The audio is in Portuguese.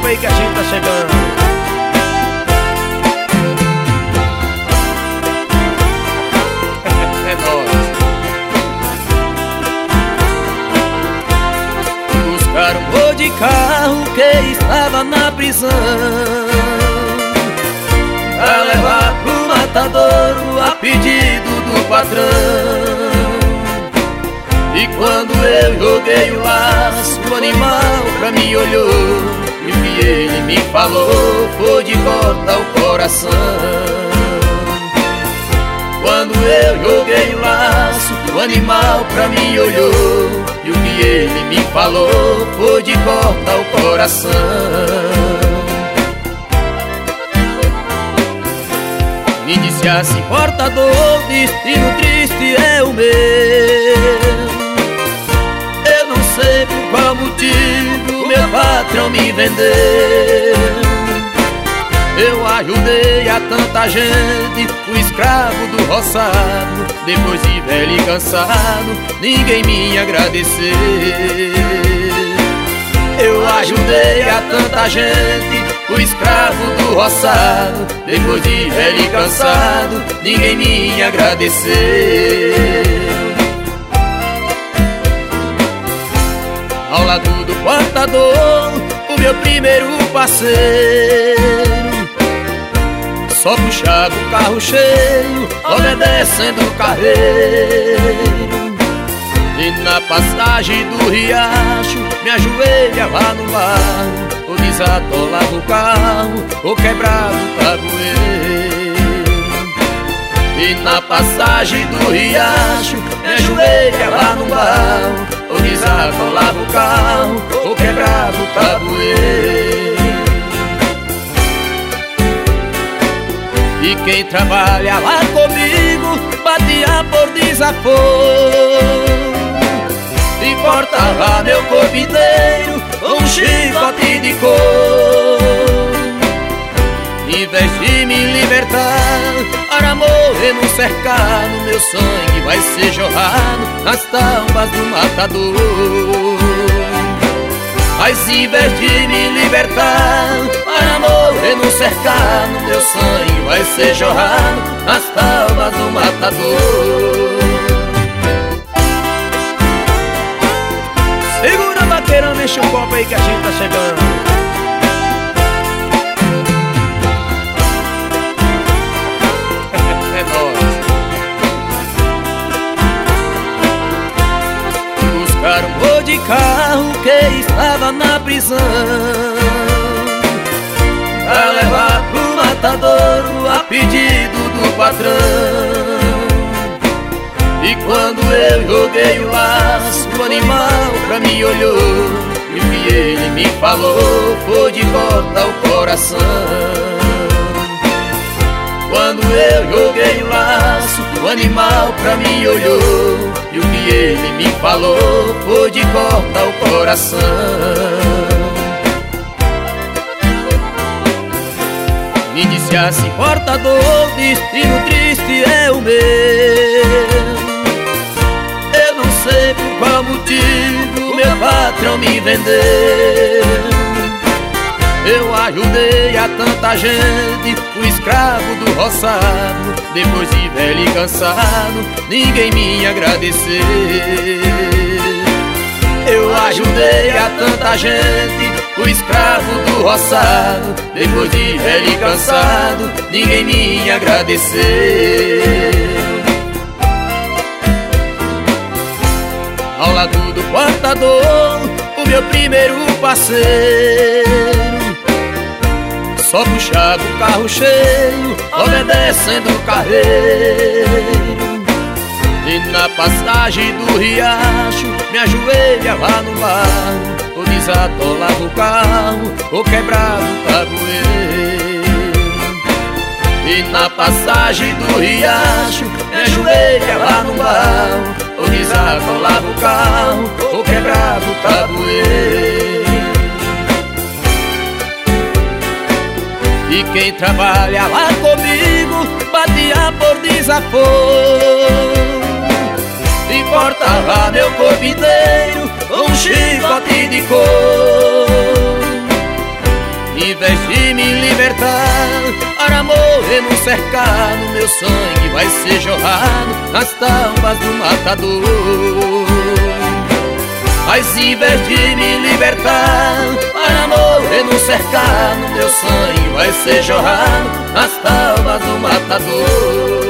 aí que a gente tá chegando. É nóis. Buscaram um gol de carro que estava na prisão, pra levar pro matadouro a pedido do patrão. E quando eu joguei o laço, o animal pra mim olhou, e o que ele me falou foi de cortar o coração. Quando eu joguei o laço, o animal pra mim olhou, e o que ele me falou foi de cortar o coração. Me disse assim: portador, destino triste é o meu. Eu não sei por qual motivo meu patrão me vendeu. Eu ajudei a tanta gente, fui escravo do roçado. Depois de velho e cansado, ninguém me agradeceu. Eu ajudei a tanta gente, fui escravo do roçado. Depois de velho e cansado, ninguém me agradeceu. Ao lado do portador, o meu primeiro parceiro, só puxava o carro cheio, obedecendo o carreiro. E na passagem do riacho, me ajoelhava no barro, ou desatolava o carro, ou quebrava o tabuleiro. E na passagem do riacho, me ajoelhava no barro, ou desatolava o carro, ou quebrava o tabuleiro. E quem trabalhava comigo batia por desaforo e cortava meu corpo inteiro com um chicote de couro. Em vez de me libertar para morrer no cercado, meu sangue vai ser jorrado nas tábuas do matador. Mas em vez de me libertar para morrer no cercado, meu sangue vai ser jorrado nas tábuas do matador. Segura, vaqueirão, enche um copo aí que a gente tá chegando. É nóis. Buscaram um gol de carro que estava na prisão, pra levar pro matadouro a pedido do patrão. E quando eu joguei o laço, o animal pra mim olhou, e o que ele me falou foi de cortar o coração. Quando eu joguei o laço, o animal pra mim olhou, e o que ele me falou foi de cortar o coração. Me disse assim: portador, destino triste é o meu. Eu não sei por qual motivo meu patrão me vendeu. Eu ajudei a tanta gente, fui escravo do roçado. Depois de velho e cansado, ninguém me agradeceu. Eu ajudei a tanta gente, fui escravo do roçado. Depois de velho e cansado, ninguém me agradeceu. Ao lado do portador, o meu primeiro parceiro, só puxava o carro cheio, obedecendo o carreiro. E na passagem do riacho, me ajoelhava no barro, ou desatolava o carro, ou quebrava o tabuleiro. E na passagem do riacho, me ajoelhava no barro, ou desatolava o carro, ou quebrava o tabuleiro. E quem trabalhava comigo batia por desaforo e cortava meu corpo inteiro com um chicote de couro. Em vez de me libertar para morrer num cercado, meu sangue vai ser jorrado nas tábuas do matador. Mas em vez de me libertar para morrer num cercado, meu sangue vai ser jorrado nas tábuas do matador.